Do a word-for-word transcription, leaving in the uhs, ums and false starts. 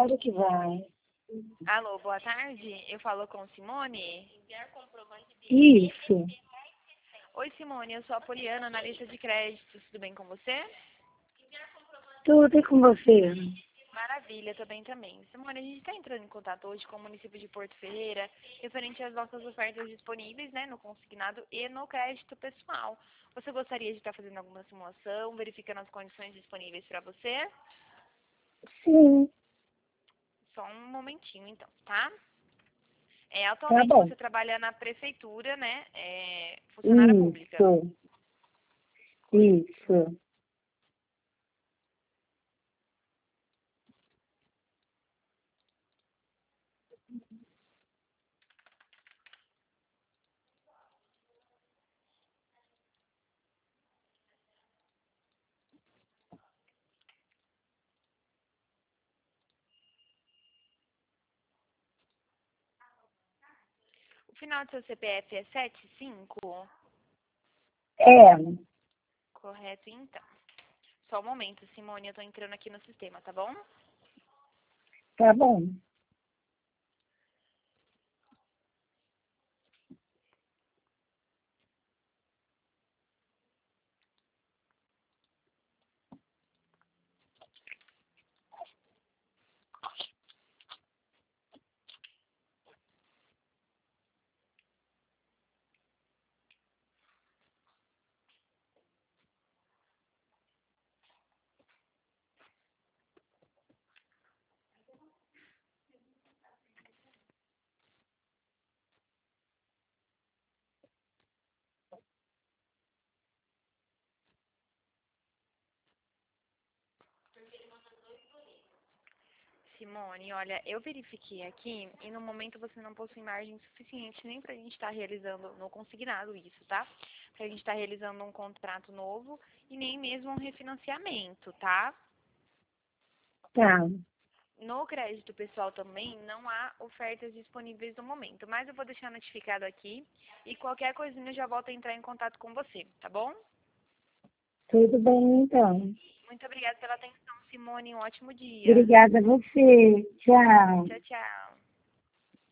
Claro que vai. Alô, boa tarde. Eu falo com Simone. Isso. Oi, Simone. Eu sou a Poliana, analista de créditos. Tudo bem com você? Tudo é com você. Maravilha, tô bem também. Simone, a gente está entrando em contato hoje com o município de Porto Ferreira, referente às nossas ofertas disponíveis, né, no consignado e no crédito pessoal. Você gostaria de estar fazendo alguma simulação, verificando as condições disponíveis para você? Sim, Só um momentinho, então, tá? É, tá atualmente bom. você trabalha na prefeitura, né? É, funcionária pública. Isso, isso. O final do seu C P F é sete cinco? É, Correto, então. Só um momento, Simone, eu tô entrando aqui no sistema, tá bom? tá bom. Simone, olha, eu verifiquei aqui e no momento você não possui margem suficiente nem pra gente estar realizando no consignado isso, tá? Pra gente estar realizando um contrato novo e nem mesmo um refinanciamento, tá? Tá, No crédito pessoal também não há ofertas disponíveis no momento, mas eu vou deixar notificado aqui e qualquer coisinha eu já volto a entrar em contato com você, tá bom? tudo bem então. Muito obrigada pela atenção, Simone. Um ótimo dia. Obrigada a você. Tchau. Tchau, tchau.